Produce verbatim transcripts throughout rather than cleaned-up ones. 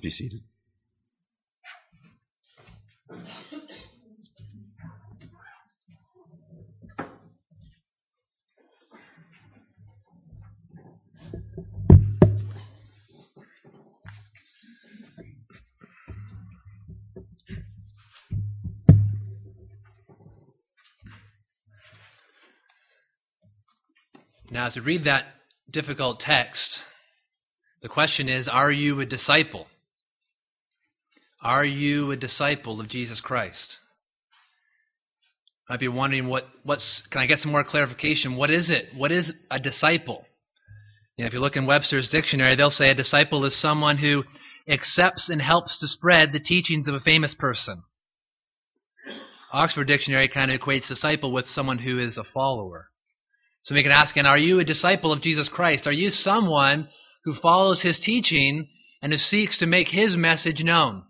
be seated. Now, as we read that difficult text, the question is, are you a disciple? Are you a disciple of Jesus Christ? Might be wondering, what, what's, can I get some more clarification? What is it? What is a disciple? You know, if you look in Webster's dictionary, they'll say a disciple is someone who accepts and helps to spread the teachings of a famous person. Oxford Dictionary kind of equates disciple with someone who is a follower. So we can ask, and are you a disciple of Jesus Christ? Are you someone who follows his teaching and who seeks to make his message known?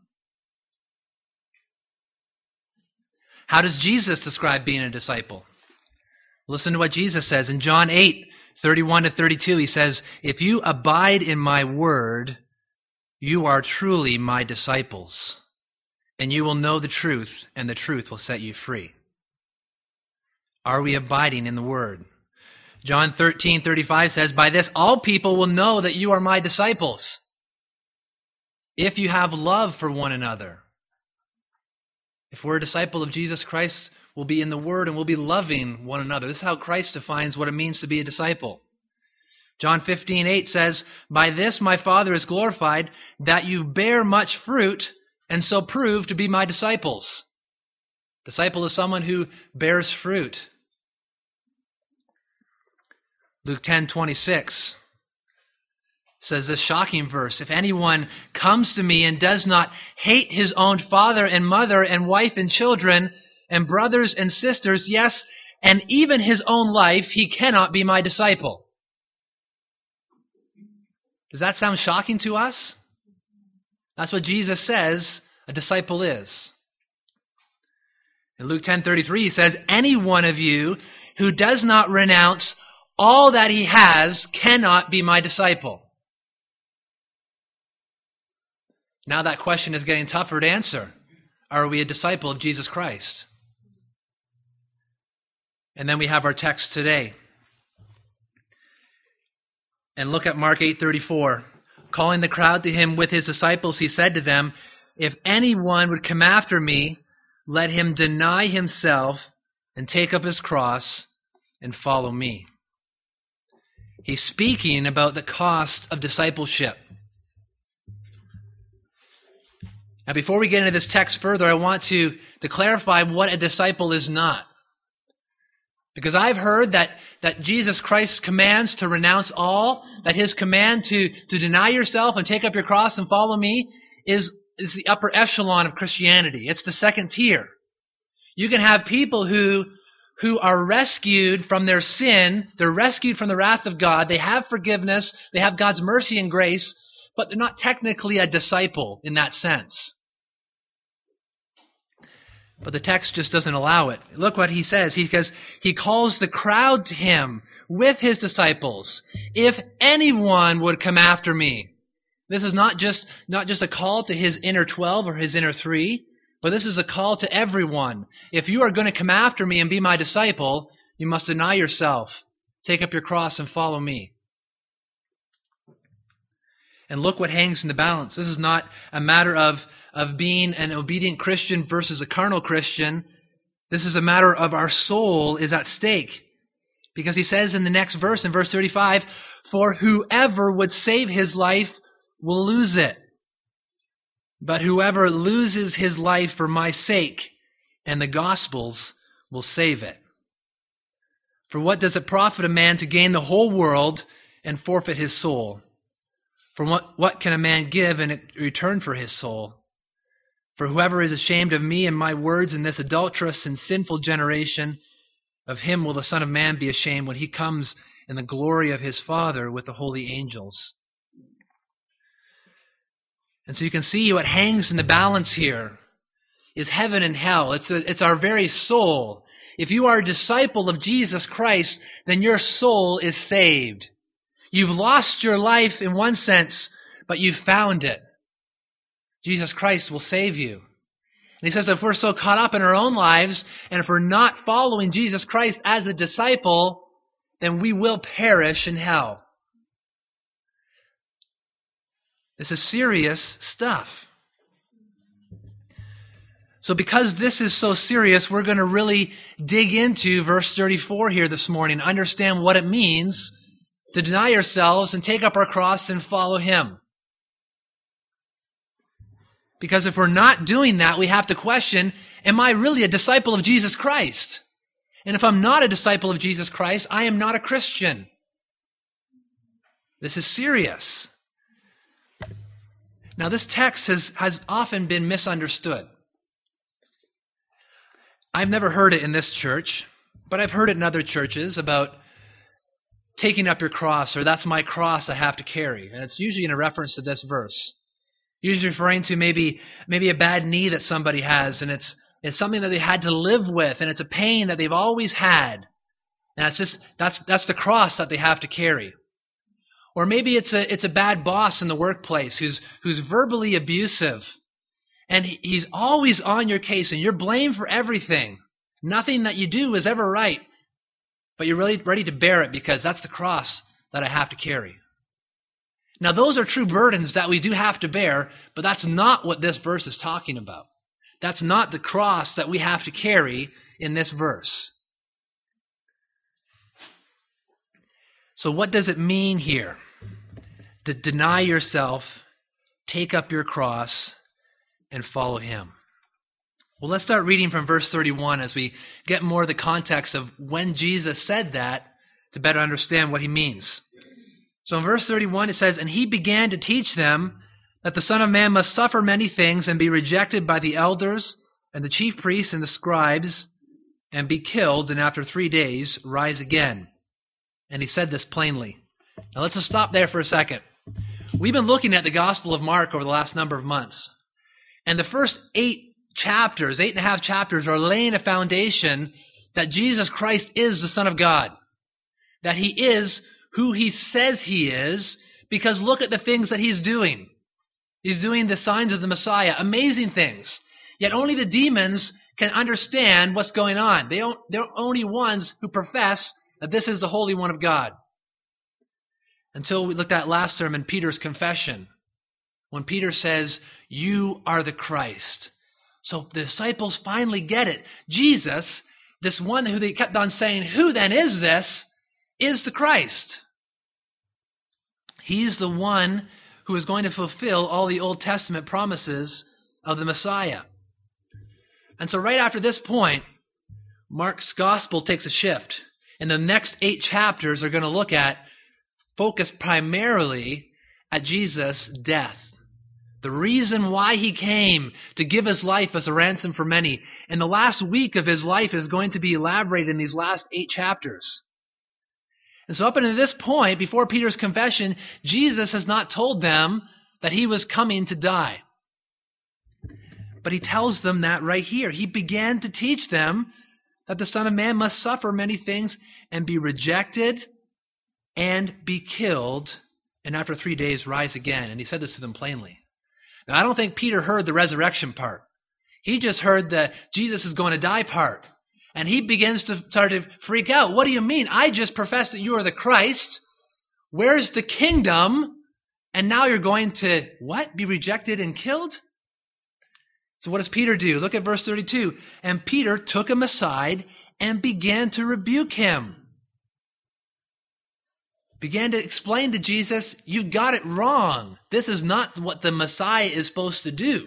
How does Jesus describe being a disciple? Listen to what Jesus says in John eight, thirty-one to thirty-two. He says, "If you abide in my word, you are truly my disciples, and you will know the truth, and the truth will set you free." Are we abiding in the word? John thirteen thirty-five says, "By this all people will know that you are my disciples, if you have love for one another." If we're a disciple of Jesus Christ, we'll be in the Word and we'll be loving one another. This is how Christ defines what it means to be a disciple. John fifteen eight says, "By this my Father is glorified, that you bear much fruit, and so prove to be my disciples." Disciple is someone who bears fruit. Luke ten twenty-six says this shocking verse, "If anyone comes to me and does not hate his own father and mother and wife and children and brothers and sisters, yes, and even his own life, he cannot be my disciple." Does that sound shocking to us? That's what Jesus says a disciple is. In Luke ten thirty-three, he says, "Any one of you who does not renounce all that he has cannot be my disciple." Now that question is getting tougher to answer. Are we a disciple of Jesus Christ? And then we have our text today. And look at Mark eight thirty-four. "Calling the crowd to him with his disciples, he said to them, 'If anyone would come after me, let him deny himself and take up his cross and follow me.'" He's speaking about the cost of discipleship. Now, before we get into this text further, I want to, to clarify what a disciple is not. Because I've heard that, that Jesus Christ's commands to renounce all, that his command to, to deny yourself and take up your cross and follow me is, is the upper echelon of Christianity. It's the second tier. You can have people who who are rescued from their sin, they're rescued from the wrath of God, they have forgiveness, they have God's mercy and grace, but they're not technically a disciple in that sense. But the text just doesn't allow it. Look what he says. He says, he calls the crowd to him with his disciples. "If anyone would come after me." This is not just, not just a call to his inner twelve or his inner three, but this is a call to everyone. If you are going to come after me and be my disciple, you must deny yourself, take up your cross, and follow me. And look what hangs in the balance. This is not a matter of, of being an obedient Christian versus a carnal Christian. This is a matter of our soul is at stake. Because he says in the next verse, in verse thirty-five, "For whoever would save his life will lose it. But whoever loses his life for my sake and the gospel's will save it. For what does it profit a man to gain the whole world and forfeit his soul? For what, what can a man give in return for his soul? For whoever is ashamed of me and my words in this adulterous and sinful generation, of him will the Son of Man be ashamed when he comes in the glory of his Father with the holy angels." And so you can see what hangs in the balance here is heaven and hell. It's, a, it's our very soul. If you are a disciple of Jesus Christ, then your soul is saved. You've lost your life in one sense, but you've found it. Jesus Christ will save you. And he says if we're so caught up in our own lives, and if we're not following Jesus Christ as a disciple, then we will perish in hell. This is serious stuff. So because this is so serious, we're going to really dig into verse thirty-four here this morning, understand what it means to deny ourselves and take up our cross and follow him. Because if we're not doing that, we have to question, am I really a disciple of Jesus Christ? And if I'm not a disciple of Jesus Christ, I am not a Christian. This is serious. Now, this text has, has often been misunderstood. I've never heard it in this church, but I've heard it in other churches about taking up your cross, or that's my cross I have to carry. And it's usually in a reference to this verse. Usually referring to maybe maybe a bad knee that somebody has, and it's it's something that they had to live with, and it's a pain that they've always had. And it's just that's that's the cross that they have to carry. Or maybe it's a it's a bad boss in the workplace who's who's verbally abusive. And he's always on your case, and you're blamed for everything. Nothing that you do is ever right. But you're really ready to bear it because that's the cross that I have to carry. Now, those are true burdens that we do have to bear, but that's not what this verse is talking about. That's not the cross that we have to carry in this verse. So what does it mean here? To deny yourself, take up your cross, and follow him. Well, let's start reading from verse thirty-one as we get more of the context of when Jesus said that to better understand what he means. So in verse thirty-one it says, "And he began to teach them that the Son of Man must suffer many things and be rejected by the elders and the chief priests and the scribes and be killed, and after three days rise again." And he said this plainly. Now let's just stop there for a second. We've been looking at the Gospel of Mark over the last number of months. And the first eight chapters, eight and a half chapters, are laying a foundation that Jesus Christ is the Son of God. That he is who he says he is, because look at the things that he's doing. He's doing the signs of the Messiah, amazing things. Yet only the demons can understand what's going on. They don't, they're only ones who profess that this is the Holy One of God. Until we looked at last sermon, Peter's confession. When Peter says, "You are the Christ." So the disciples finally get it. Jesus, this one who they kept on saying, "Who then is this?" is the Christ. He's the one who is going to fulfill all the Old Testament promises of the Messiah. And so right after this point, Mark's gospel takes a shift. And the next eight chapters are going to look at, focus primarily at Jesus' death. The reason why he came, to give his life as a ransom for many. And the last week of his life is going to be elaborated in these last eight chapters. And so up until this point, before Peter's confession, Jesus has not told them that he was coming to die. But he tells them that right here. He began to teach them that the Son of Man must suffer many things and be rejected and be killed, and after three days rise again. And he said this to them plainly. Now, I don't think Peter heard the resurrection part. He just heard the Jesus is going to die part. And he begins to start to freak out. What do you mean? I just professed that you are the Christ. Where's the kingdom? And now you're going to, what? Be rejected and killed? So what does Peter do? Look at verse thirty-two. "And Peter took him aside and began to rebuke him." Began to explain to Jesus, you've got it wrong. This is not what the Messiah is supposed to do.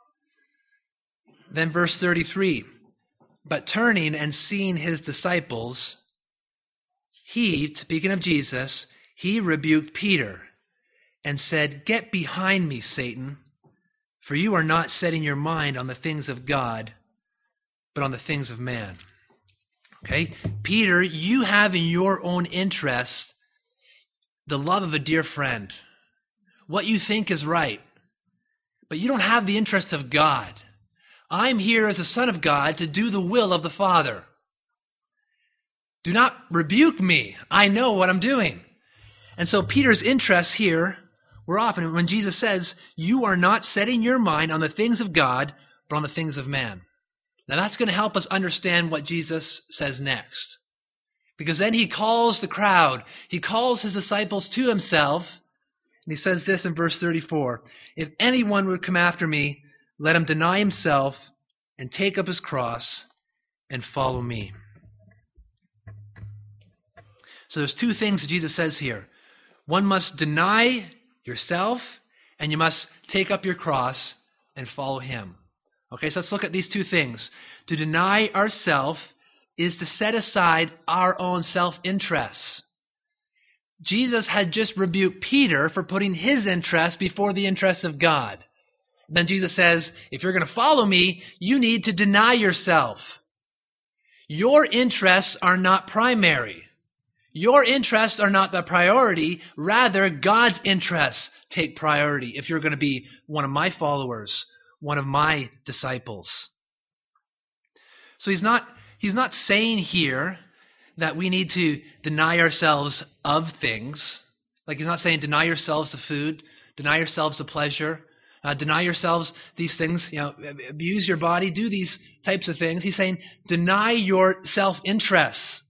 Then verse thirty-three. "But turning and seeing his disciples, he," speaking of Jesus, "he rebuked Peter and said, 'Get behind me, Satan, for you are not setting your mind on the things of God, but on the things of man.'" Okay? Peter, you have in your own interest the love of a dear friend, what you think is right, but you don't have the interest of God. I'm here as a son of God to do the will of the Father. Do not rebuke me. I know what I'm doing. And so Peter's interests here we're off. And when Jesus says, you are not setting your mind on the things of God, but on the things of man. Now that's going to help us understand what Jesus says next. Because then he calls the crowd. He calls his disciples to himself. And he says this in verse thirty-four. If anyone would come after me, let him deny himself and take up his cross and follow me. So there's two things that Jesus says here. One must deny yourself, and you must take up your cross and follow him. Okay, so let's look at these two things. To deny ourself is to set aside our own self-interests. Jesus had just rebuked Peter for putting his interests before the interests of God. Then Jesus says, if you're going to follow me, you need to deny yourself. Your interests are not primary. Your interests are not the priority. Rather, God's interests take priority if you're going to be one of my followers, one of my disciples. So he's not, he's not saying here that we need to deny ourselves of things. Like he's not saying deny yourselves of food, deny yourselves of pleasure, uh, deny yourselves these things, you know, abuse your body, do these types of things. He's saying deny your self-interests.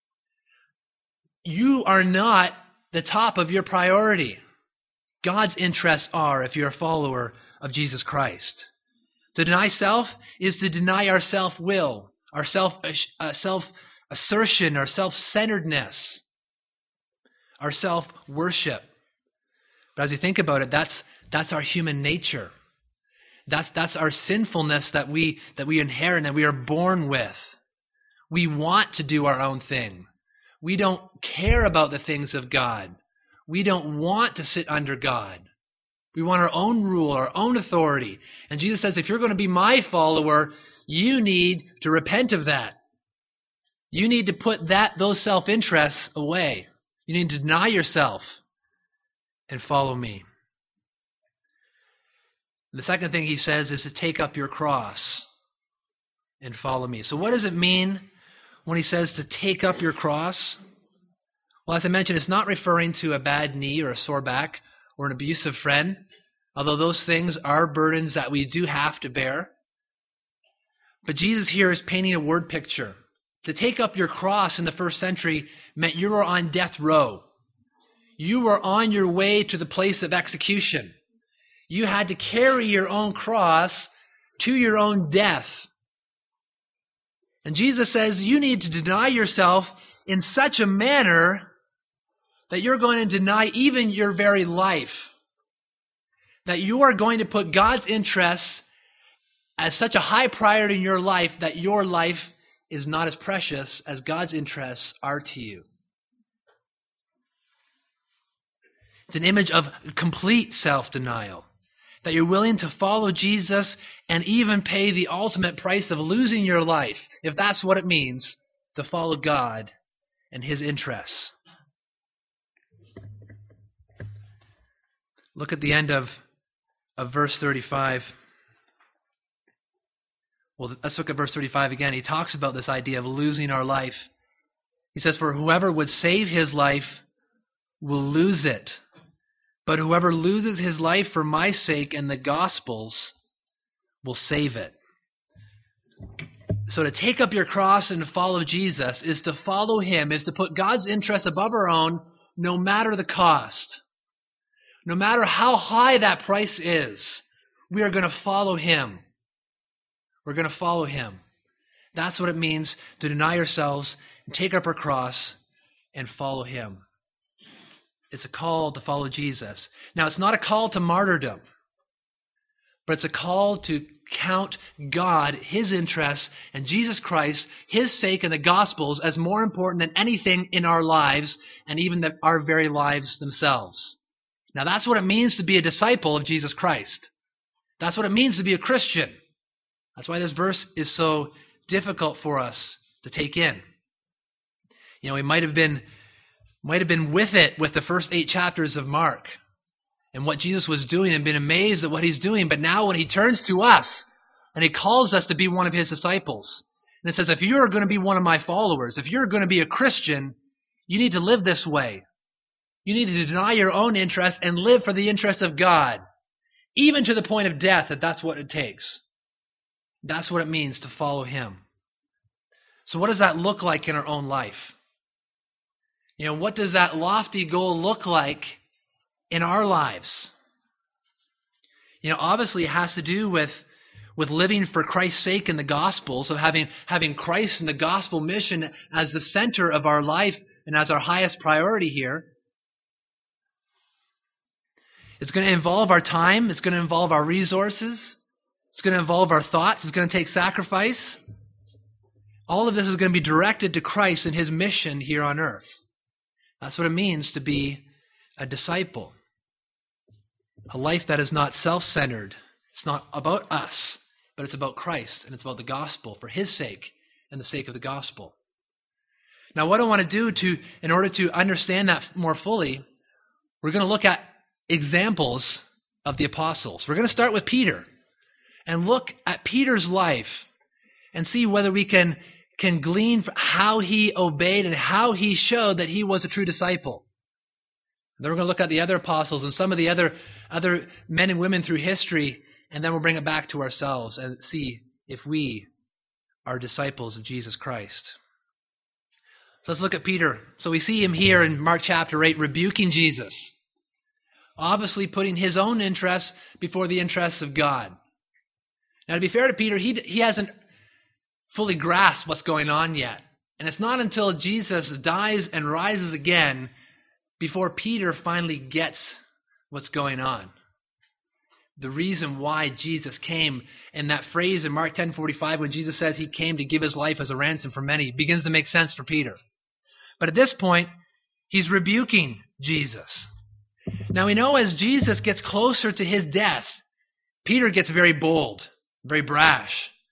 You are not the top of your priority. God's interests are if you're a follower of Jesus Christ. To deny self is to deny our self-will, our self, uh, self-assertion, our self-centeredness, our self-worship. But as you think about it, that's that's our human nature. That's that's our sinfulness that we that we inherit and that we are born with. We want to do our own thing. We don't care about the things of God. We don't want to sit under God. We want our own rule, our own authority. And Jesus says, if you're going to be my follower, you need to repent of that. You need to put that those self-interests away. You need to deny yourself and follow me. The second thing he says is to take up your cross and follow me. So what does it mean when he says to take up your cross? Well, as I mentioned, it's not referring to a bad knee or a sore back or an abusive friend, although those things are burdens that we do have to bear. But Jesus here is painting a word picture. To take up your cross in the first century meant you were on death row. You were on your way to the place of execution. You had to carry your own cross to your own death. And Jesus says you need to deny yourself in such a manner that you're going to deny even your very life. That you are going to put God's interests as such a high priority in your life that your life is not as precious as God's interests are to you. It's an image of complete self-denial. That you're willing to follow Jesus and even pay the ultimate price of losing your life, if that's what it means to follow God and his interests. Look at the end of, of verse thirty-five. Well, let's look at verse thirty-five again. He talks about this idea of losing our life. He says, for whoever would save his life will lose it. But whoever loses his life for my sake and the gospel's will save it. So to take up your cross and to follow Jesus is to follow him, is to put God's interests above our own, no matter the cost. No matter how high that price is, we are going to follow him. We're going to follow him. That's what it means to deny ourselves and take up our cross and follow him. It's a call to follow Jesus. Now, it's not a call to martyrdom, but it's a call to count God, his interests, and Jesus Christ, his sake, and the Gospels as more important than anything in our lives and even the, our very lives themselves. Now, that's what it means to be a disciple of Jesus Christ. That's what it means to be a Christian. That's why this verse is so difficult for us to take in. You know, we might have been might have been with it with the first eight chapters of Mark and what Jesus was doing and been amazed at what he's doing. But now when he turns to us and he calls us to be one of his disciples, and it says, if you're going to be one of my followers, if you're going to be a Christian, you need to live this way. You need to deny your own interest and live for the interest of God, even to the point of death, if that's what it takes. That's what it means to follow him. So what does that look like in our own life? You know, what does that lofty goal look like in our lives? You know, obviously it has to do with, with living for Christ's sake in the gospel, so having, having Christ and the gospel mission as the center of our life and as our highest priority here. It's going to involve our time. It's going to involve our resources. It's going to involve our thoughts. It's going to take sacrifice. All of this is going to be directed to Christ and his mission here on earth. That's what it means to be a disciple. A life that is not self-centered. It's not about us, but it's about Christ, and it's about the gospel for his sake and the sake of the gospel. Now, what I want to do to, in order to understand that more fully, we're going to look at examples of the apostles. We're going to start with Peter and look at Peter's life and see whether we can, can glean how he obeyed and how he showed that he was a true disciple. Then we're going to look at the other apostles and some of the other, other men and women through history, and then we'll bring it back to ourselves and see if we are disciples of Jesus Christ. So let's look at Peter. So we see him here in Mark chapter eight rebuking Jesus, obviously putting his own interests before the interests of God. Now, to be fair to Peter, he, he hasn't fully grasped what's going on yet. And it's not until Jesus dies and rises again before Peter finally gets what's going on. The reason why Jesus came, and that phrase in Mark ten forty-five when Jesus says he came to give his life as a ransom for many, begins to make sense for Peter. But at this point, he's rebuking Jesus. Now we know as Jesus gets closer to his death, Peter gets very bold, very brash.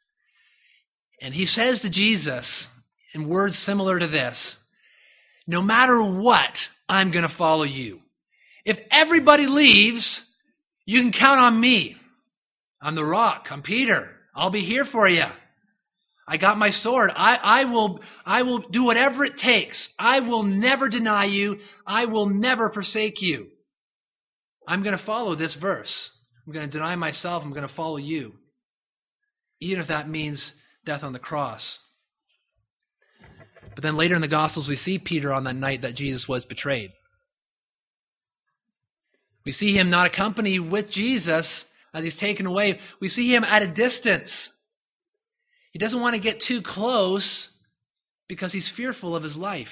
And he says to Jesus, in words similar to this, no matter what, I'm going to follow you. If everybody leaves, you can count on me. I'm the rock. I'm Peter. I'll be here for you. I got my sword. I, I will, I will do whatever it takes. I will never deny you. I will never forsake you. I'm going to follow this verse. I'm going to deny myself. I'm going to follow you. Even if that means death on the cross. But then later in the Gospels, we see Peter on that night that Jesus was betrayed. We see him not accompanied with Jesus as he's taken away. We see him at a distance. He doesn't want to get too close because he's fearful of his life.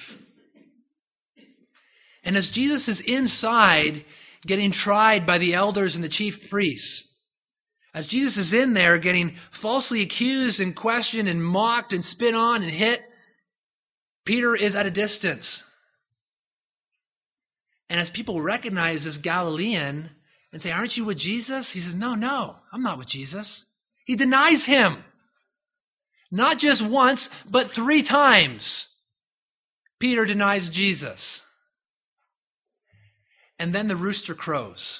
And as Jesus is inside getting tried by the elders and the chief priests, as Jesus is in there getting falsely accused and questioned and mocked and spit on and hit, Peter is at a distance. And as people recognize this Galilean and say, aren't you with Jesus? He says, no, no, I'm not with Jesus. He denies him. Not just once, but three times. Peter denies Jesus. And then the rooster crows.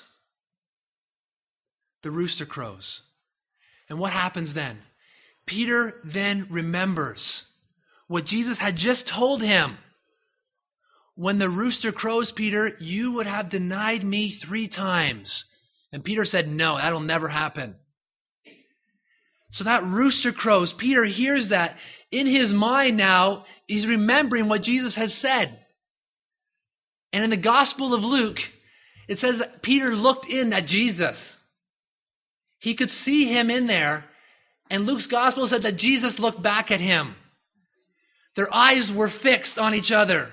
The rooster crows. And what happens then? Peter then remembers what Jesus had just told him. When the rooster crows, Peter, you would have denied me three times. And Peter said, no, that'll never happen. So that rooster crows. Peter hears that. In his mind now, he's remembering what Jesus has said. And in the Gospel of Luke, it says that Peter looked in at Jesus. He could see him in there. And Luke's Gospel said that Jesus looked back at him. Their eyes were fixed on each other.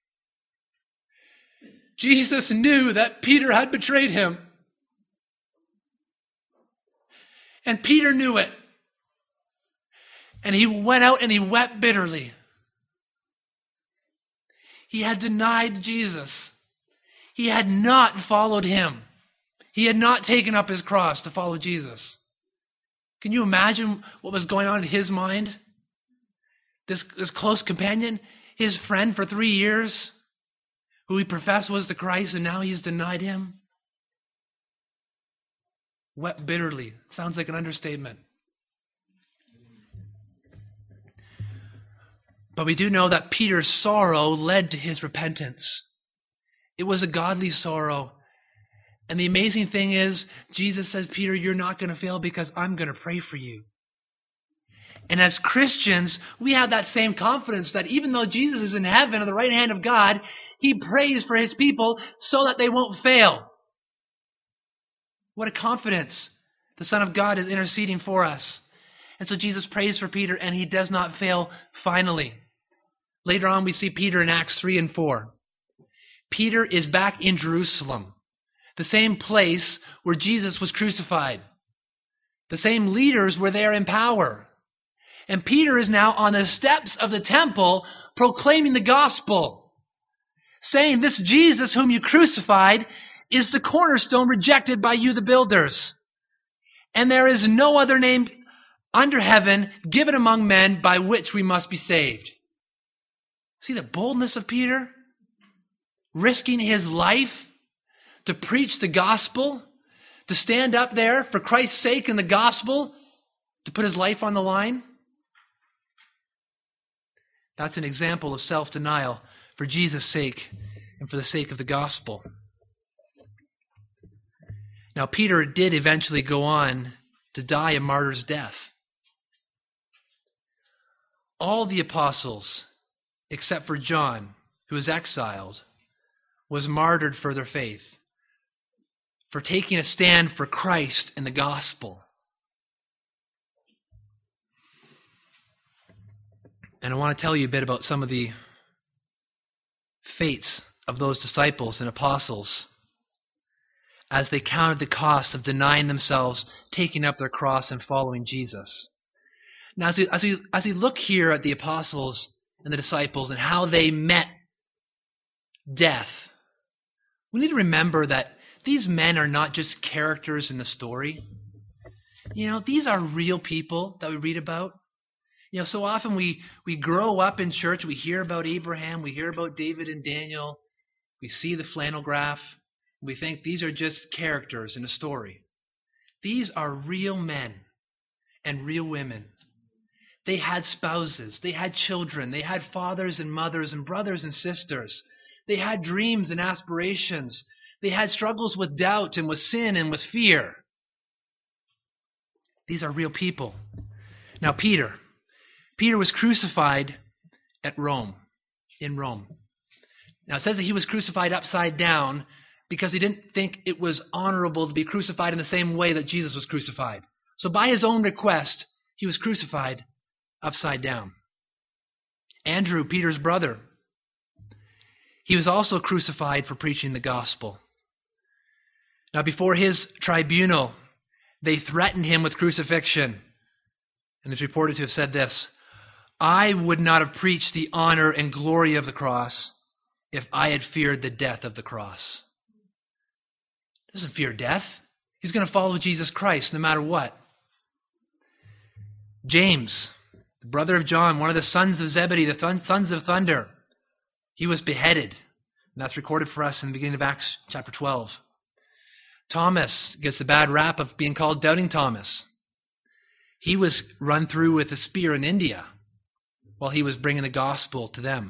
Jesus knew that Peter had betrayed him. And Peter knew it. And he went out and he wept bitterly. He had denied Jesus. He had not followed him. He had not taken up his cross to follow Jesus. Can you imagine what was going on in his mind? This, this close companion, his friend for three years, who he professed was the Christ, and now he's denied him. Wept bitterly. Sounds like an understatement. But we do know that Peter's sorrow led to his repentance. It was a godly sorrow. And the amazing thing is, Jesus says, Peter, you're not going to fail because I'm going to pray for you. And as Christians, we have that same confidence that even though Jesus is in heaven at the right hand of God, he prays for his people so that they won't fail. What a confidence. The Son of God is interceding for us. And so Jesus prays for Peter, and he does not fail finally. Later on, we see Peter in Acts three and four. Peter is back in Jerusalem, the same place where Jesus was crucified. The same leaders were there in power. And Peter is now on the steps of the temple proclaiming the gospel, saying, this Jesus whom you crucified is the cornerstone rejected by you, the builders. And there is no other name under heaven given among men by which we must be saved. See the boldness of Peter? Risking his life to preach the gospel, to stand up there for Christ's sake in the gospel, to put his life on the line. That's an example of self-denial for Jesus' sake and for the sake of the gospel. Now, Peter did eventually go on to die a martyr's death. All the apostles, except for John, who was exiled, was martyred for their faith, for taking a stand for Christ and the gospel. And I want to tell you a bit about some of the fates of those disciples and apostles as they counted the cost of denying themselves, taking up their cross, and following Jesus. Now, as we, as we, as we look here at the apostles and the disciples and how they met death, we need to remember that these men are not just characters in the story. You know, these are real people that we read about. You know, so often we, we grow up in church, we hear about Abraham, we hear about David and Daniel, we see the flannel graph, we think these are just characters in a story. These are real men and real women. They had spouses, they had children, they had fathers and mothers and brothers and sisters. They had dreams and aspirations. They had struggles with doubt and with sin and with fear. These are real people. Now, Peter. Peter was crucified at Rome, in Rome. Now, it says that he was crucified upside down because he didn't think it was honorable to be crucified in the same way that Jesus was crucified. So by his own request, he was crucified upside down. Andrew, Peter's brother, he was also crucified for preaching the gospel. Now, before his tribunal, they threatened him with crucifixion. And it's reported to have said this, I would not have preached the honor and glory of the cross if I had feared the death of the cross. He doesn't fear death. He's going to follow Jesus Christ no matter what. James, the brother of John, one of the sons of Zebedee, the sons of thunder, he was beheaded. And that's recorded for us in the beginning of Acts chapter twelve. Thomas gets the bad rap of being called Doubting Thomas. He was run through with a spear in India while he was bringing the gospel to them.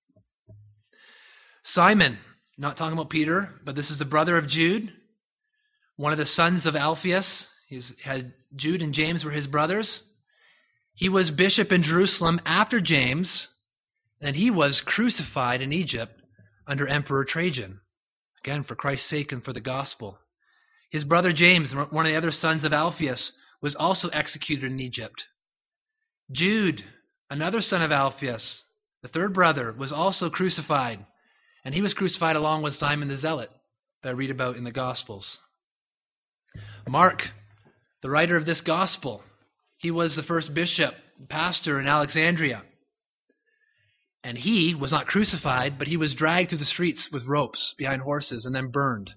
Simon, not talking about Peter, but this is the brother of Jude, one of the sons of Alphaeus. He had Jude and James were his brothers. He was bishop in Jerusalem after James, and he was crucified in Egypt under Emperor Trajan, again for Christ's sake and for the gospel. His brother James, one of the other sons of Alphaeus, was also executed in Egypt. Jude, another son of Alphaeus, the third brother, was also crucified, and he was crucified along with Simon the Zealot that I read about in the Gospels. Mark, the writer of this gospel, he was the first bishop, pastor in Alexandria. And he was not crucified, but he was dragged through the streets with ropes behind horses and then burned.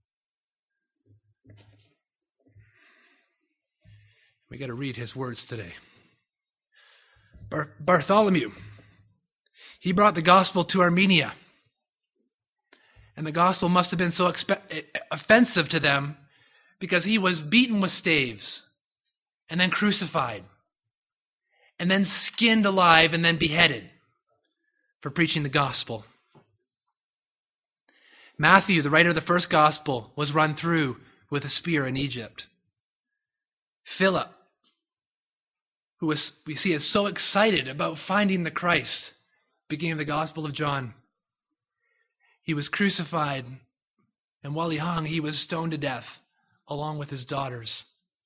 We got to read his words today. Bar- Bartholomew, he brought the gospel to Armenia. And the gospel must have been so expe- offensive to them because he was beaten with staves and then crucified and then skinned alive and then beheaded for preaching the gospel. Matthew, the writer of the first gospel, was run through with a spear in Egypt. Philip, who was, we see is so excited about finding the Christ, beginning of the Gospel of John. He was crucified, and while he hung, he was stoned to death, along with his daughters.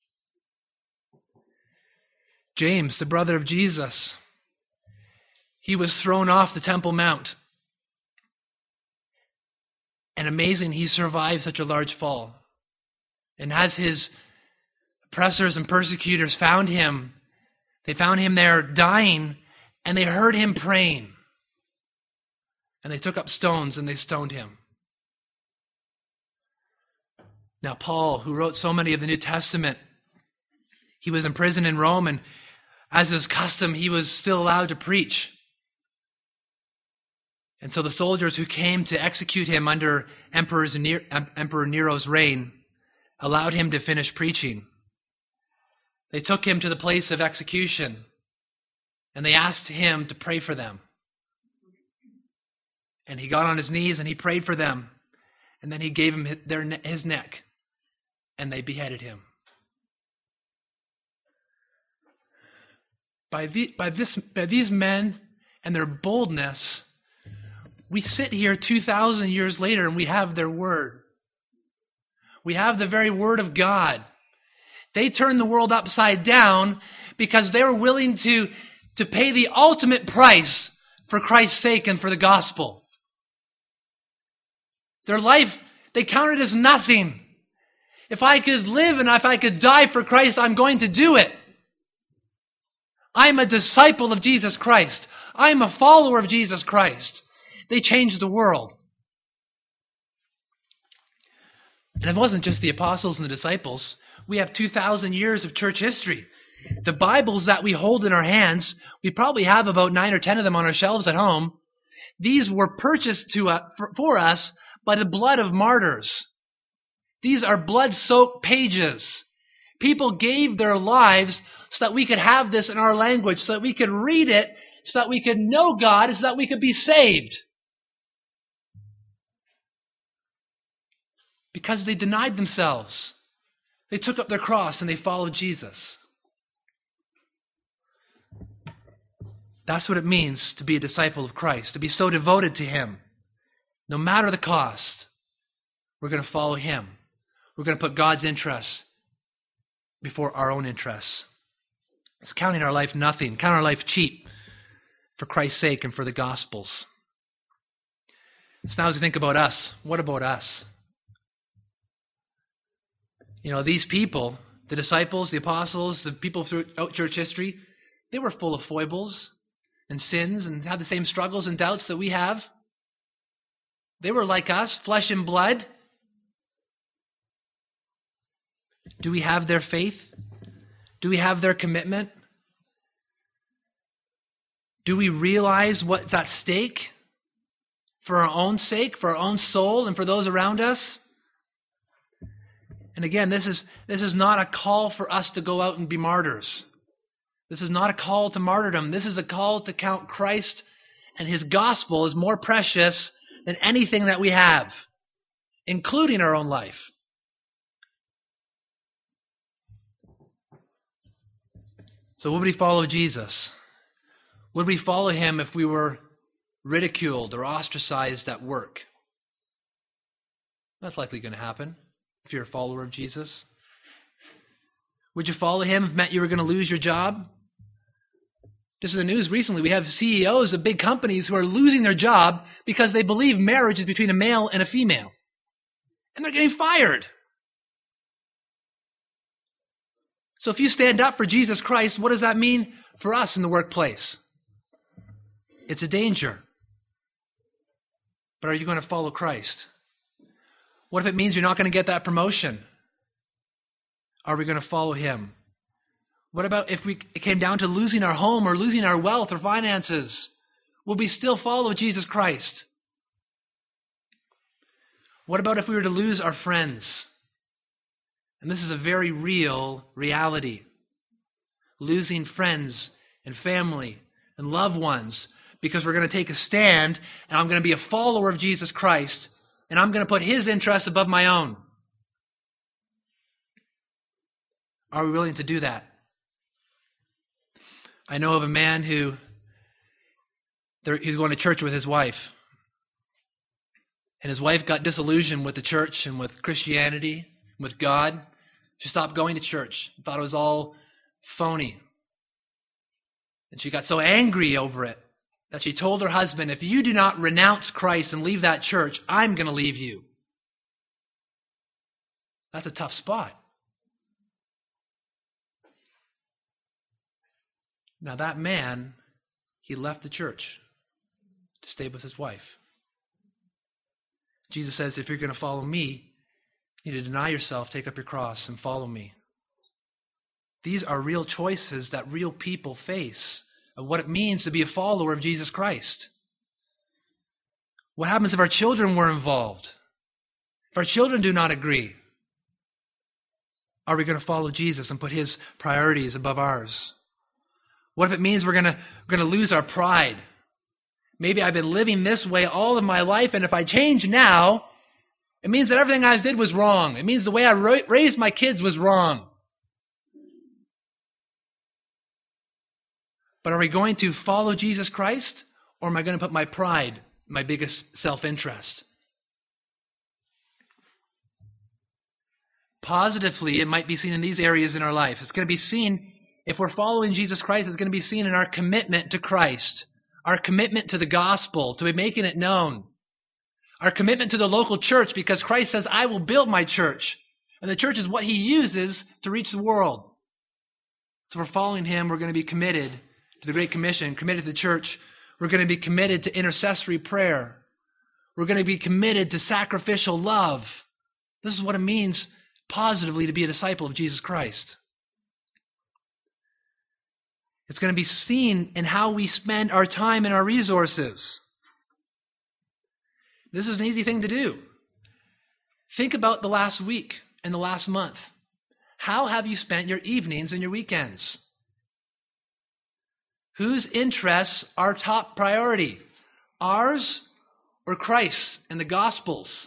James, the brother of Jesus, he was thrown off the Temple Mount. And amazing, he survived such a large fall. And as his oppressors and persecutors found him, they found him there dying, and they heard him praying. And they took up stones and they stoned him. Now Paul, who wrote so many of the New Testament, he was in prison in Rome, and as is custom, he was still allowed to preach. And so the soldiers who came to execute him under Emperor's, Emperor Nero's reign allowed him to finish preaching. They took him to the place of execution, and they asked him to pray for them. And he got on his knees and he prayed for them, and then he gave him their, his neck, and they beheaded him. By, the, by, this, by these men and their boldness, we sit here two thousand years later and we have their word. We have the very word of God. They turned the world upside down because they were willing to, to pay the ultimate price for Christ's sake and for the gospel. Their life, they counted as nothing. If I could live and if I could die for Christ, I'm going to do it. I'm a disciple of Jesus Christ. I'm a follower of Jesus Christ. They changed the world. And it wasn't just the apostles and the disciples. We have two thousand years of church history. The Bibles that we hold in our hands, we probably have about nine or ten of them on our shelves at home. These were purchased to uh, for, for us by the blood of martyrs. These are blood-soaked pages. People gave their lives so that we could have this in our language, so that we could read it, so that we could know God, so that we could be saved. Because they denied themselves. They took up their cross and they followed Jesus. That's what it means to be a disciple of Christ, to be so devoted to Him. No matter the cost, we're going to follow Him. We're going to put God's interests before our own interests. It's counting our life nothing, counting our life cheap for Christ's sake and for the gospel's. So now as we think about us, what about us? You know, these people, the disciples, the apostles, the people throughout church history, they were full of foibles and sins and had the same struggles and doubts that we have. They were like us, flesh and blood. Do we have their faith? Do we have their commitment? Do we realize what's at stake for our own sake, for our own soul, and for those around us? And again, this is this is not a call for us to go out and be martyrs. This is not a call to martyrdom. This is a call to count Christ and His gospel as more precious than anything that we have, including our own life. So would we follow Jesus? Would we follow Him if we were ridiculed or ostracized at work? That's likely going to happen if you're a follower of Jesus. Would you follow Him if it meant you were going to lose your job? Just in the news recently, we have C E Os of big companies who are losing their job because they believe marriage is between a male and a female. And they're getting fired. So if you stand up for Jesus Christ, what does that mean for us in the workplace? It's a danger. But are you going to follow Christ? What if it means you're not going to get that promotion? Are we going to follow Him? What about if we, it came down to losing our home or losing our wealth or finances? Will we still follow Jesus Christ? What about if we were to lose our friends? And this is a very real reality. Losing friends and family and loved ones because we're going to take a stand and I'm going to be a follower of Jesus Christ and I'm going to put his interests above my own? Are we willing to do that? I know of a man who he's going to church with his wife. And his wife got disillusioned with the church and with Christianity, with God. She stopped going to church, thought it was all phony. And she got so angry over it that she told her husband, if you do not renounce Christ and leave that church, I'm going to leave you. That's a tough spot. Now that man, he left the church to stay with his wife. Jesus says, if you're going to follow me, you need to deny yourself, take up your cross, and follow me. These are real choices that real people face of what it means to be a follower of Jesus Christ. What happens if our children were involved? If our children do not agree? Are we going to follow Jesus and put his priorities above ours? What if it means we're going to, we're going to lose our pride? Maybe I've been living this way all of my life, and if I change now, it means that everything I did was wrong. It means the way I raised my kids was wrong. But are we going to follow Jesus Christ, or am I going to put my pride, my biggest self-interest? Positively, it might be seen in these areas in our life. It's going to be seen, if we're following Jesus Christ, it's going to be seen in our commitment to Christ, our commitment to the gospel, to making it known, our commitment to the local church, because Christ says, I will build my church. And the church is what he uses to reach the world. So if we're following him, we're going to be committed to the Great Commission, committed to the church. We're going to be committed to intercessory prayer. We're going to be committed to sacrificial love. This is what it means positively to be a disciple of Jesus Christ. It's going to be seen in how we spend our time and our resources. This is an easy thing to do. Think about the last week and the last month. How have you spent your evenings and your weekends? Whose interests are top priority? Ours or Christ's and the Gospels?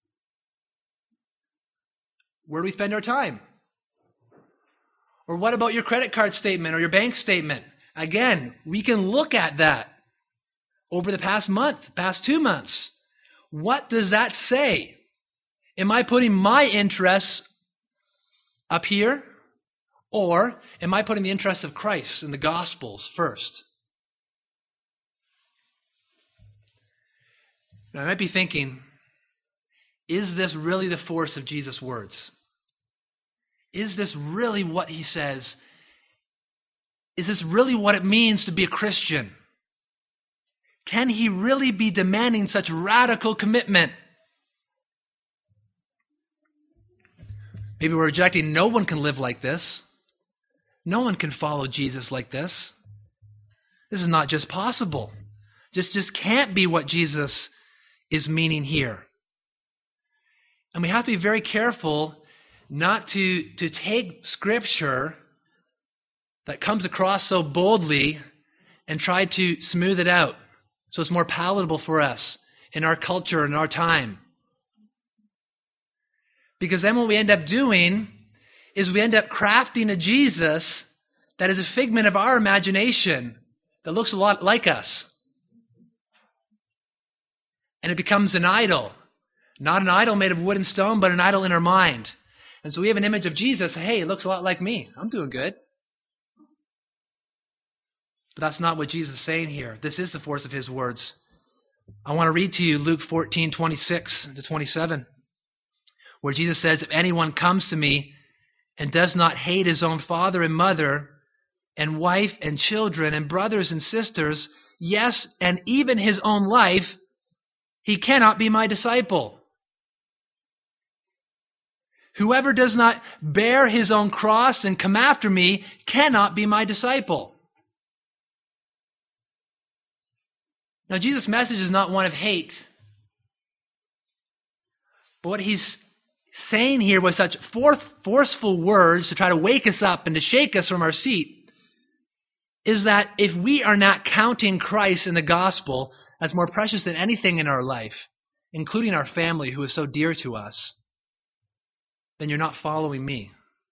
Where do we spend our time? Or what about your credit card statement or your bank statement? Again, we can look at that over the past month, past two months. What does that say? Am I putting my interests up here? Or am I putting the interests of Christ and the Gospels first? Now, I might be thinking, is this really the force of Jesus' words? Is this really what he says? Is this really what it means to be a Christian? Can he really be demanding such radical commitment? Maybe we're rejecting, no one can live like this. No one can follow Jesus like this. This is not just possible. This just can't be what Jesus is meaning here. And we have to be very careful not to, to take Scripture that comes across so boldly and try to smooth it out so it's more palatable for us in our culture and our time. Because then what we end up doing is we end up crafting a Jesus that is a figment of our imagination that looks a lot like us. And it becomes an idol. Not an idol made of wood and stone, but an idol in our mind. And so we have an image of Jesus. Hey, it looks a lot like me. I'm doing good. But that's not what Jesus is saying here. This is the force of his words. I want to read to you Luke fourteen, twenty-six to twenty-seven, where Jesus says, if anyone comes to me and does not hate his own father and mother and wife and children and brothers and sisters, yes, and even his own life, he cannot be my disciple. Whoever does not bear his own cross and come after me cannot be my disciple. Now, Jesus' message is not one of hate. But what he's saying here with such forth, forceful words to try to wake us up and to shake us from our seat is that if we are not counting Christ and the gospel as more precious than anything in our life, including our family who is so dear to us, then you're not following me.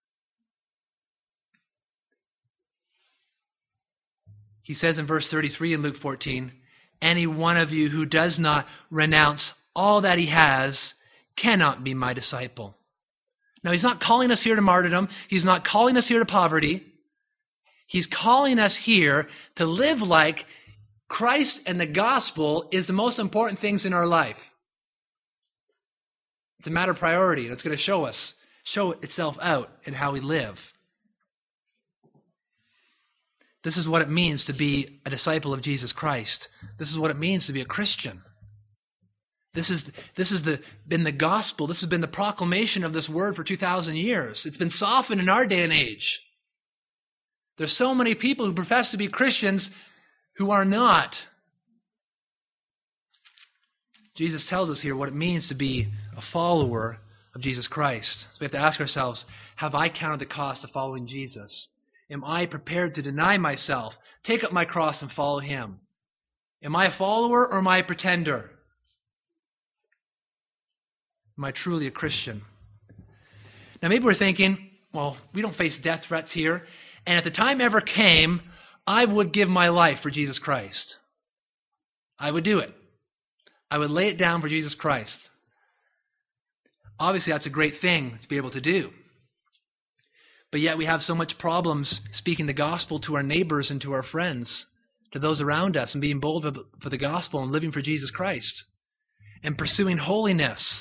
He says in verse thirty-three in Luke fourteen, any one of you who does not renounce all that he has cannot be my disciple. Now, he's not calling us here to martyrdom. He's not calling us here to poverty. He's calling us here to live like Christ and the gospel is the most important things in our life. It's a matter of priority, and it's going to show us, show itself out in how we live. This is what it means to be a disciple of Jesus Christ. This is what it means to be a Christian. This is this has the, been the gospel. This has been the proclamation of this word for two thousand years. It's been softened in our day and age. There's so many people who profess to be Christians who are not. Jesus tells us here what it means to be a follower of Jesus Christ. So we have to ask ourselves, have I counted the cost of following Jesus? Am I prepared to deny myself, take up my cross, and follow him? Am I a follower or am I a pretender? Am I truly a Christian? Now maybe we're thinking, well, we don't face death threats here, and if the time ever came, I would give my life for Jesus Christ. I would do it. I would lay it down for Jesus Christ. Obviously, that's a great thing to be able to do. But yet we have so much problems speaking the gospel to our neighbors and to our friends, to those around us, and being bold for the gospel and living for Jesus Christ and pursuing holiness.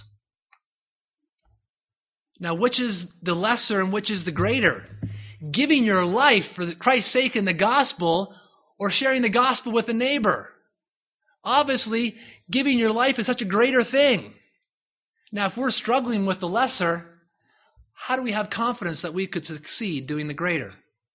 Now, which is the lesser and which is the greater? Giving your life for Christ's sake in the gospel or sharing the gospel with a neighbor? Obviously, giving your life is such a greater thing. Now, if we're struggling with the lesser, how do we have confidence that we could succeed doing the greater?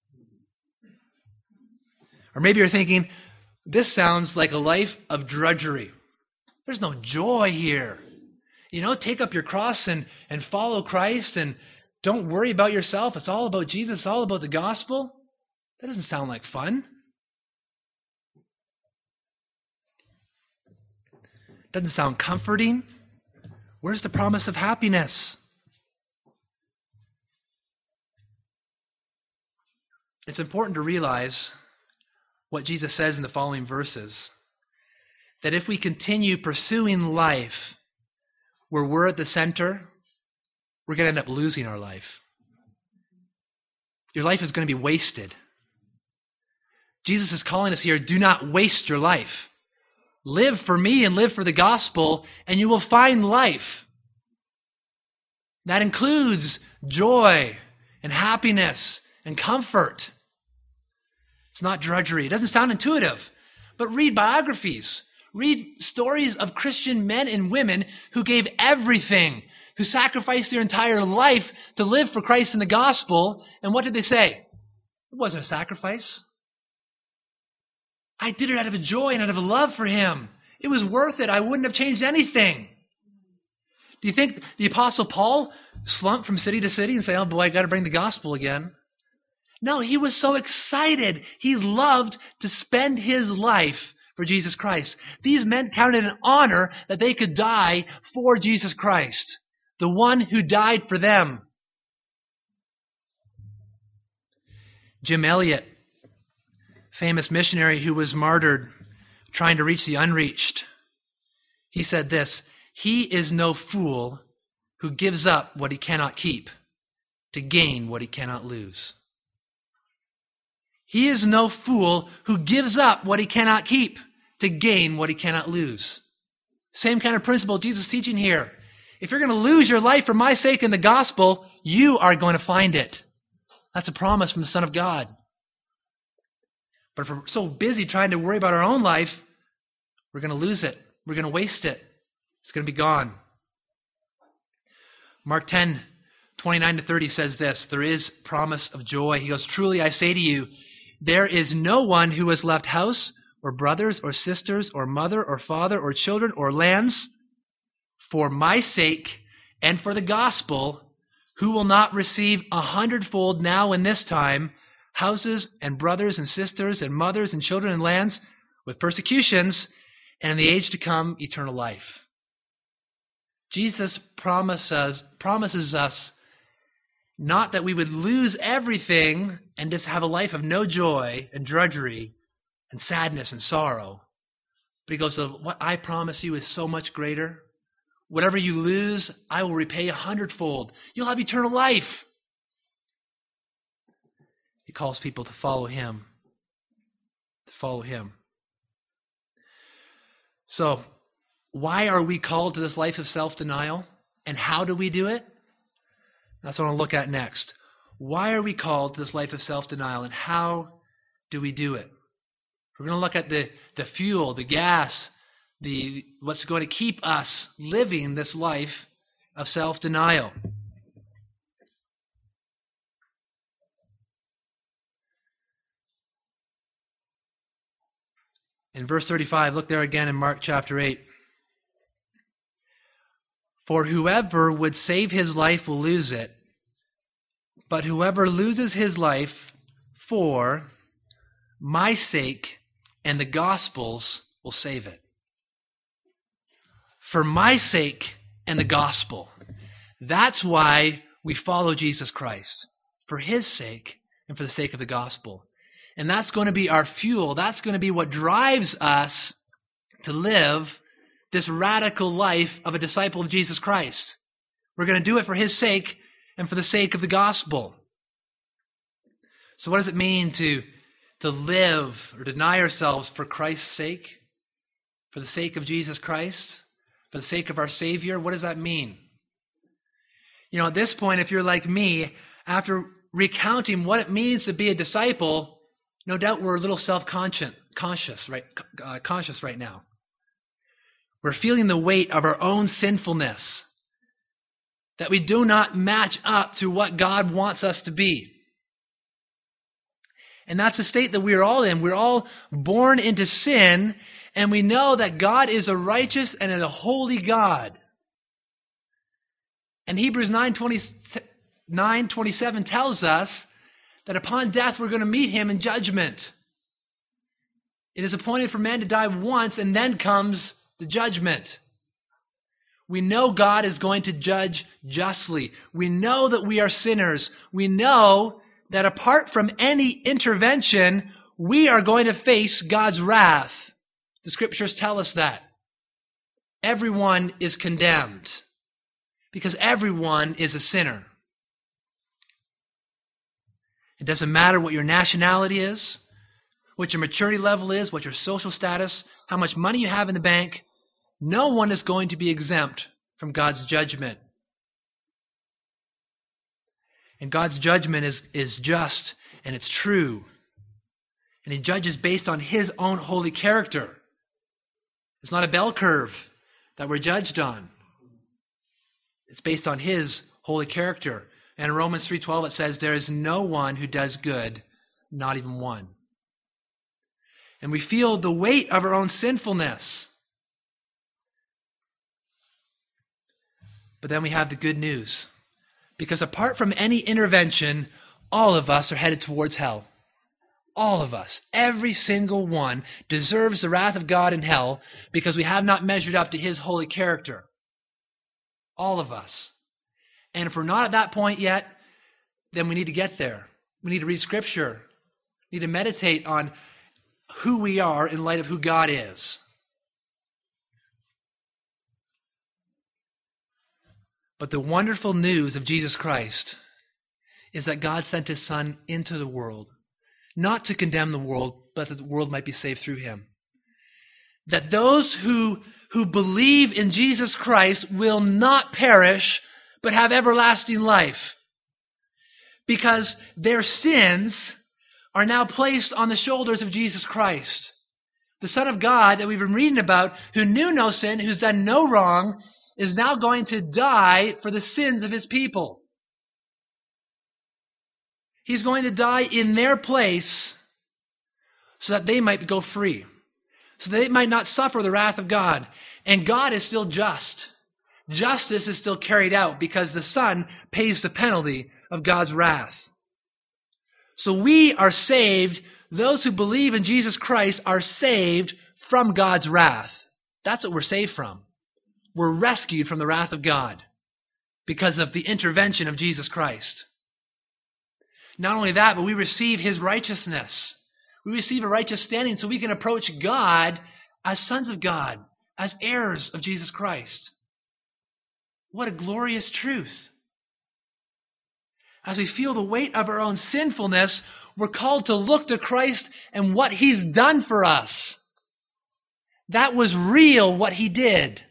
Or maybe you're thinking, this sounds like a life of drudgery. There's no joy here. You know, take up your cross and, and follow Christ and don't worry about yourself. It's all about Jesus. It's all about the gospel. That doesn't sound like fun. Doesn't sound comforting. Where's the promise of happiness? It's important to realize what Jesus says in the following verses. That if we continue pursuing life where we're at the center, we're going to end up losing our life. Your life is going to be wasted. Jesus is calling us here, do not waste your life. Live for me and live for the gospel, and you will find life. That includes joy and happiness and comfort. It's not drudgery. It doesn't sound intuitive, but read biographies. Read stories of Christian men and women who gave everything, who sacrificed their entire life to live for Christ and the gospel. And what did they say? It wasn't a sacrifice. I did it out of a joy and out of a love for him. It was worth it. I wouldn't have changed anything. Do you think the Apostle Paul slumped from city to city and say, oh boy, I got to bring the gospel again? No, he was so excited. He loved to spend his life for Jesus Christ. These men counted it an honor that they could die for Jesus Christ, the one who died for them. Jim Elliot, famous missionary who was martyred trying to reach the unreached, he said this, he is no fool who gives up what he cannot keep to gain what he cannot lose. He is no fool who gives up what he cannot keep to gain what he cannot lose. Same kind of principle Jesus is teaching here. If you're going to lose your life for my sake in the gospel, you are going to find it. That's a promise from the Son of God. But if we're so busy trying to worry about our own life, we're going to lose it. We're going to waste it. It's going to be gone. Mark ten, twenty-nine to thirty says this, there is promise of joy. He goes, truly I say to you, there is no one who has left house or brothers or sisters or mother or father or children or lands for my sake and for the gospel who will not receive a hundredfold now in this time houses and brothers and sisters and mothers and children and lands with persecutions and in the age to come eternal life. Jesus promises, promises us not that we would lose everything and just have a life of no joy and drudgery and sadness and sorrow. But he goes, what I promise you is so much greater. Whatever you lose, I will repay a hundredfold. You'll have eternal life. He calls people to follow him. To follow him. So, why are we called to this life of self-denial? And how do we do it? That's what I want to look at next. Why are we called to this life of self-denial, and how do we do it? We're going to look at the, the fuel, the gas, the what's going to keep us living this life of self-denial. In verse thirty-five, look there again in Mark chapter eight. For whoever would save his life will lose it, but whoever loses his life for my sake and the gospel's will save it. For my sake and the gospel. That's why we follow Jesus Christ. For his sake and for the sake of the gospel. And that's going to be our fuel. That's going to be what drives us to live this radical life of a disciple of Jesus Christ. We're going to do it for his sake and for the sake of the gospel. So what does it mean to, to live or deny ourselves for Christ's sake? For the sake of Jesus Christ? For the sake of our Savior? What does that mean? You know, at this point, if you're like me, after recounting what it means to be a disciple, no doubt we're a little self-conscious conscious, right, uh, conscious right now. We're feeling the weight of our own sinfulness, that we do not match up to what God wants us to be. And that's the state that we're all in. We're all born into sin, and we know that God is a righteous and a holy God. And Hebrews nine twenty-seven tells us that upon death we're going to meet him in judgment. It is appointed for man to die once, and then comes the judgment. We know God is going to judge justly. We know that we are sinners. We know that apart from any intervention, we are going to face God's wrath. The scriptures tell us that. Everyone is condemned because everyone is a sinner. It doesn't matter what your nationality is, what your maturity level is, what your social status, how much money you have in the bank. No one is going to be exempt from God's judgment. And God's judgment is, is just and it's true. And he judges based on his own holy character. It's not a bell curve that we're judged on. It's based on his holy character. And in Romans three twelve it says, there is no one who does good, not even one. And we feel the weight of our own sinfulness. But then we have the good news. Because apart from any intervention, all of us are headed towards hell. All of us, every single one, deserves the wrath of God in hell because we have not measured up to his holy character. All of us. And if we're not at that point yet, then we need to get there. We need to read Scripture. We need to meditate on who we are in light of who God is. But the wonderful news of Jesus Christ is that God sent his Son into the world, not to condemn the world, but that the world might be saved through him. That those who, who believe in Jesus Christ will not perish, but have everlasting life. Because their sins are now placed on the shoulders of Jesus Christ. The Son of God that we've been reading about, who knew no sin, who's done no wrong, is now going to die for the sins of his people. He's going to die in their place so that they might go free. So that they might not suffer the wrath of God. And God is still just. Justice is still carried out because the Son pays the penalty of God's wrath. So we are saved. Those who believe in Jesus Christ are saved from God's wrath. That's what we're saved from. we're rescued from the wrath of God because of the intervention of Jesus Christ. Not only that, but we receive his righteousness. We receive a righteous standing so we can approach God as sons of God, as heirs of Jesus Christ. What a glorious truth. As we feel the weight of our own sinfulness, we're called to look to Christ and what he's done for us. That was real, what he did.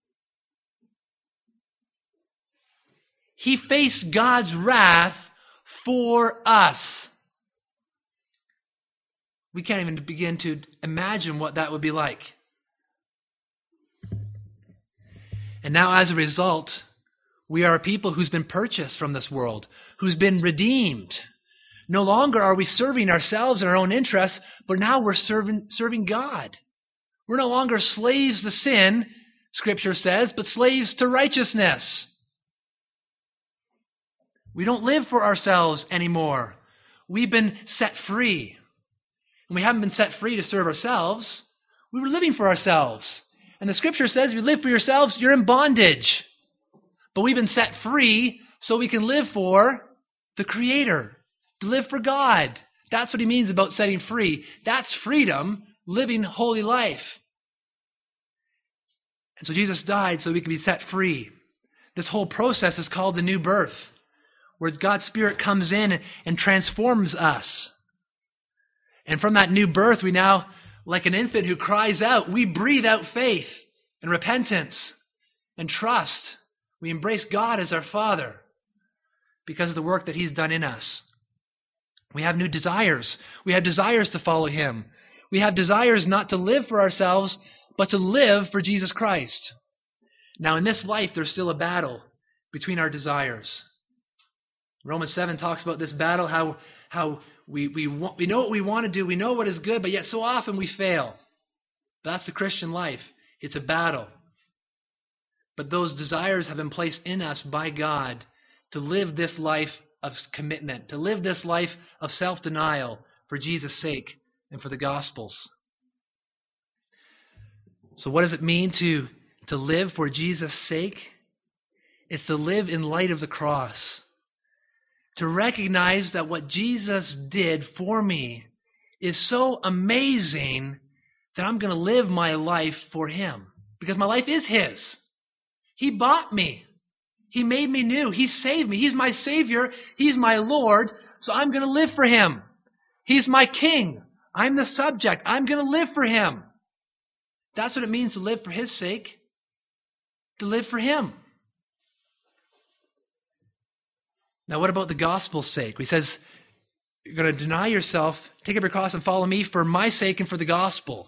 He faced God's wrath for us. We can't even begin to imagine what that would be like. And now as a result, we are a people who's been purchased from this world, who's been redeemed. No longer are we serving ourselves and our own interests, but now we're serving, serving God. We're no longer slaves to sin, Scripture says, but slaves to righteousness. We don't live for ourselves anymore. We've been set free. And we haven't been set free to serve ourselves. We were living for ourselves. And the Scripture says if you live for yourselves, you're in bondage. But we've been set free so we can live for the Creator, to live for God. That's what he means about setting free. That's freedom, living holy life. And so Jesus died so we can be set free. This whole process is called the new birth, where God's Spirit comes in and transforms us. And from that new birth, we now, like an infant who cries out, we breathe out faith and repentance and trust. We embrace God as our Father because of the work that he's done in us. We have new desires. We have desires to follow him. We have desires not to live for ourselves, but to live for Jesus Christ. Now, in this life, there's still a battle between our desires. Romans seven talks about this battle, how, how we, we, want, we know what we want to do, we know what is good, but yet so often we fail. That's the Christian life. It's a battle. But those desires have been placed in us by God to live this life of commitment, to live this life of self-denial for Jesus' sake and for the Gospels. So what does it mean to, to live for Jesus' sake? It's to live in light of the cross. To recognize that what Jesus did for me is so amazing that I'm going to live my life for him. Because my life is his. He bought me. He made me new. He saved me. He's my Savior. He's my Lord. So I'm going to live for him. He's my King. I'm the subject. I'm going to live for him. That's what it means to live for his sake. To live for him. Now what about the gospel's sake? He says, you're going to deny yourself, take up your cross and follow me for my sake and for the gospel.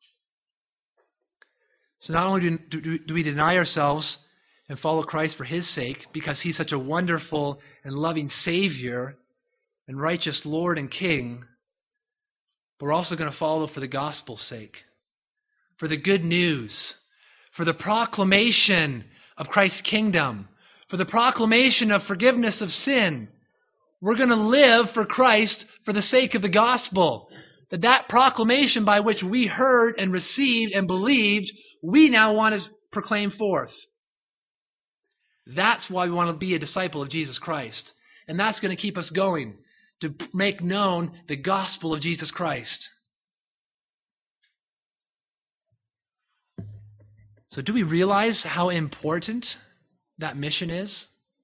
So not only do, do, do we deny ourselves and follow Christ for his sake, because he's such a wonderful and loving Savior and righteous Lord and King, but we're also going to follow for the gospel's sake, for the good news, for the proclamation of Christ's kingdom, for the proclamation of forgiveness of sin. We're going to live for Christ for the sake of the gospel. That that proclamation by which we heard and received and believed, we now want to proclaim forth. That's why we want to be a disciple of Jesus Christ. And that's going to keep us going, to make known the gospel of Jesus Christ. So do we realize how important that mission is?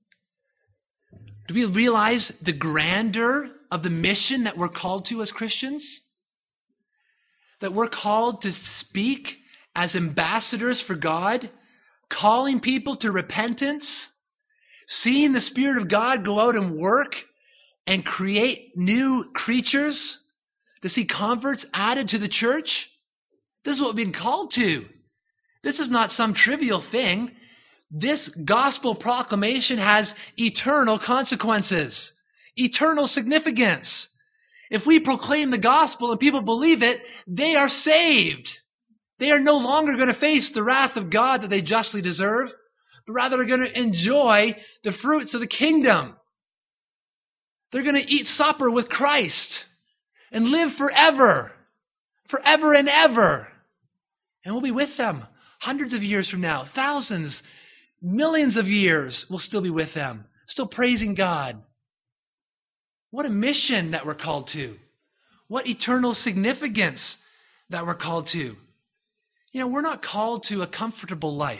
Do we realize the grandeur of the mission that we're called to as Christians? That we're called to speak as ambassadors for God, calling people to repentance, seeing the Spirit of God go out and work and create new creatures, to see converts added to the church? This is what we've been called to. This is not some trivial thing. This gospel proclamation has eternal consequences, eternal significance. If we proclaim the gospel and people believe it, they are saved. They are no longer going to face the wrath of God that they justly deserve, but rather are going to enjoy the fruits of the kingdom. They're going to eat supper with Christ and live forever, forever and ever. And we'll be with them, Hundreds of years from now, thousands, millions of years, we'll still be with them, still praising God. What a mission that we're called to. What eternal significance that we're called to. You know, we're not called to a comfortable life.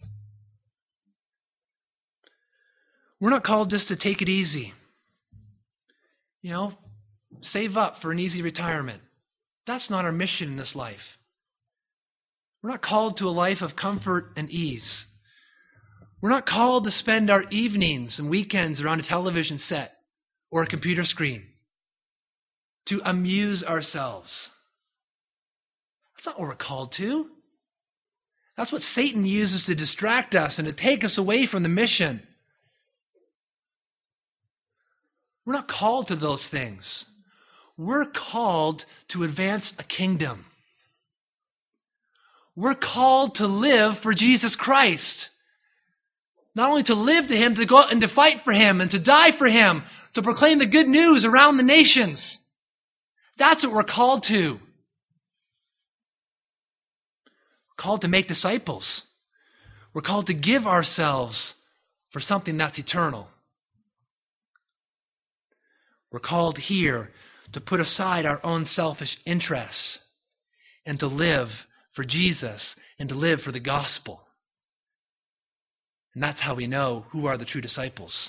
We're not called just to take it easy. You know, save up for an easy retirement. That's not our mission in this life. We're not called to a life of comfort and ease. We're not called to spend our evenings and weekends around a television set or a computer screen to amuse ourselves. That's not what we're called to. That's what Satan uses to distract us and to take us away from the mission. We're not called to those things. We're called to advance a kingdom. We're called to live for Jesus Christ. Not only to live to Him, to go out and to fight for Him and to die for Him, to proclaim the good news around the nations. That's what we're called to. We're called to make disciples. We're called to give ourselves for something that's eternal. We're called here to put aside our own selfish interests and to live for Jesus and to live for the gospel. And that's how we know who are the true disciples.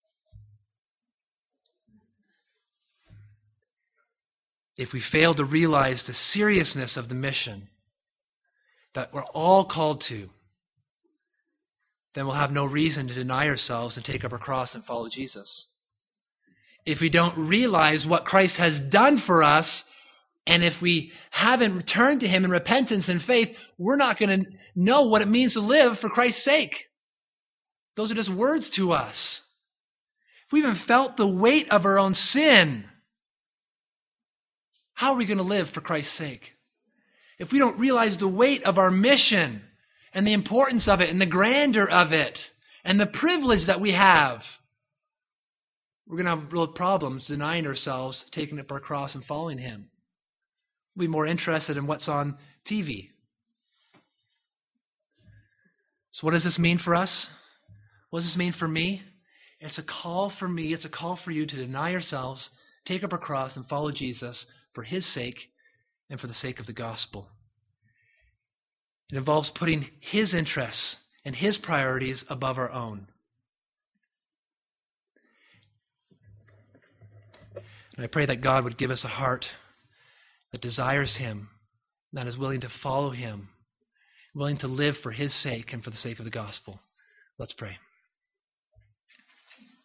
If we fail to realize the seriousness of the mission that we're all called to, then we'll have no reason to deny ourselves and take up our cross and follow Jesus. If we don't realize what Christ has done for us, and if we haven't returned to Him in repentance and faith, we're not going to know what it means to live for Christ's sake. Those are just words to us. If we haven't felt the weight of our own sin, how are we going to live for Christ's sake? If we don't realize the weight of our mission and the importance of it and the grandeur of it and the privilege that we have, we're going to have real problems denying ourselves, taking up our cross and following Him. We'll be more interested in what's on T V. So what does this mean for us? What does this mean for me? It's a call for me, it's a call for you to deny yourselves, take up our cross and follow Jesus for His sake and for the sake of the gospel. It involves putting His interests and His priorities above our own. And I pray that God would give us a heart that desires Him, that is willing to follow Him, willing to live for His sake and for the sake of the gospel. Let's pray.